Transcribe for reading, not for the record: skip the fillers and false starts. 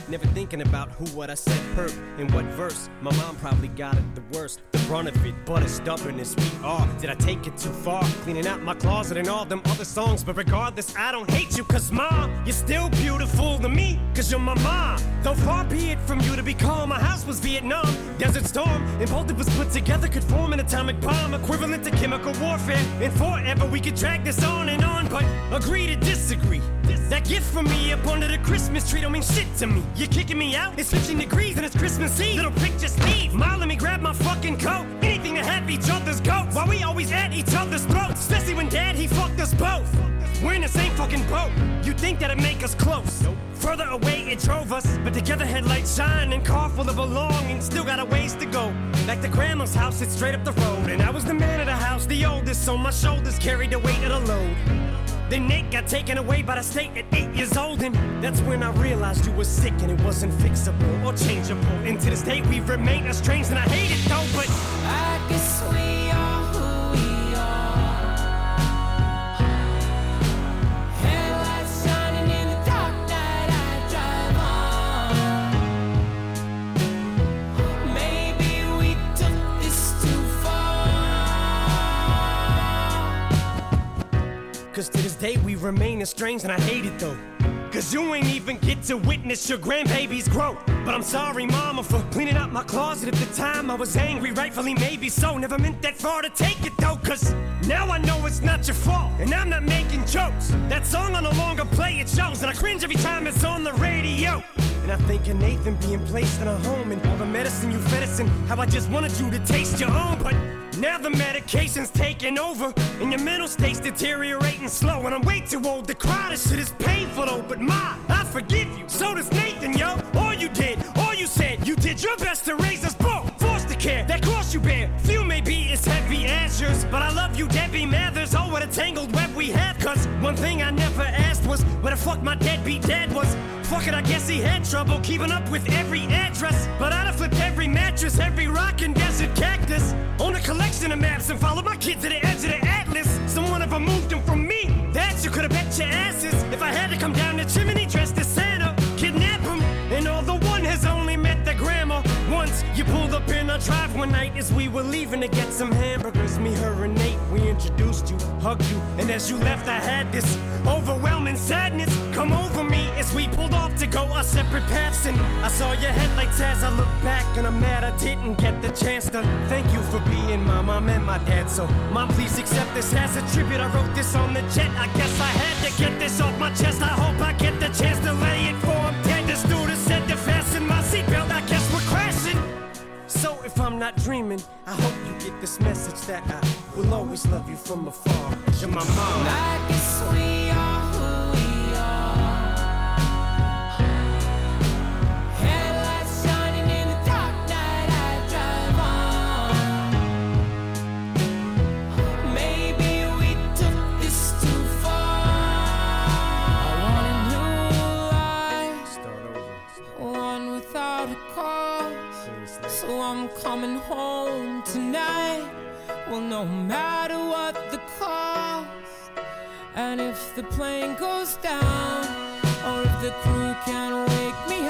Never thinking about who, what I said hurt, in what verse. My mom probably got it the worst, the brunt of it, but as stubborn as we are. Did I take it too far? Cleaning out my closet and all them other songs. But regardless, I don't hate you, cause mom, you're still beautiful to me, cause you're my mom. Though far be it from you to be calm, my house was Vietnam, Desert Storm, and both of us put together could form an atomic bomb, equivalent to chemical warfare. And forever we could drag this on and on, but agree to disagree. That gift from me up under the Christmas tree don't mean shit to me. You're kicking me out? It's 15 degrees and it's Christmas Eve. Little prick, just leave. Ma, let me grab my fucking coat. Anything to have each other's goats. Why we always at each other's throats? Especially when dad, he fucked us both. We're in the same fucking boat. You'd think that'd make us close. Nope. Further away it drove us, but together headlights shine and car full of belongings. Still got a ways to go. Back to grandma's house, it's straight up the road. And I was the man of the house, the oldest, so my shoulders carried the weight of the load. Then Nate got taken away by the state at 8 years old, and that's when I realized you were sick and it wasn't fixable or changeable. And to this day we remain estranged, and I hate it though, but I guess we are who we are. Headlights shining in the dark night, I drive on. Maybe we took this too far. cause to this day we remain estranged, and I hate it though. Cause you ain't even get to witness your grandbabies grow. But I'm sorry, mama, for cleaning out my closet at the time. I was angry, rightfully maybe so. Never meant that far to take it though. Cause now I know it's not your fault, and I'm not making jokes. That song I no longer play, it shows, and I cringe every time it's on the radio. And I think of Nathan being placed in a home, and all the medicine you fed us, and how I just wanted you to taste your own. But now the medication's taking over, and your mental state's deteriorating slow. And I'm way too old to cry, this shit is painful though. But Ma, I forgive you, so does Nathan, yo. All you did, all you said, you did your best to raise us both. Foster care, that cross you bear, few may be as heavy as yours, but I love you, Debbie Mathers. Oh, what a tangled web we have. Cause one thing I never asked was where the fuck my deadbeat dad was. Fuck it, I guess he had trouble keeping up with every address, but I'd have flipped every mattress, every rock and desert cactus, own a collection of maps and followed my kid to the edge of the atlas. Someone ever moved them from me, that you could've bet your asses. If I had to come down the chimney dressed as Santa, kidnap him, and although one has only met the grandma once, you pulled up in our drive one night as we were leaving to get some hamburgers. Me, her, and Nate, we introduced you, hugged you, and as you left I had this overwhelming sadness come over me as we pulled off to go our separate paths. And I saw your headlights as I looked back, and I'm mad I didn't get the chance to thank you for being my mom and my dad. So Mom, please accept this as a tribute. I wrote this on the jet, I guess I had to get this off my chest. I hope I get the chance to lay it for him dead. The stewardess said to fasten my seatbelt, I guess we're crashing. So if I'm not dreaming, I hope you get this message that I will always love you from afar. You're my mom. I guess we are who we are. Headlights shining in the dark night, I drive on. Maybe we took this too far. I want a new life, Start over. one without a cause. So I'm coming home tonight. Well, no matter what the cost, and if the plane goes down, or if the crew can't wake me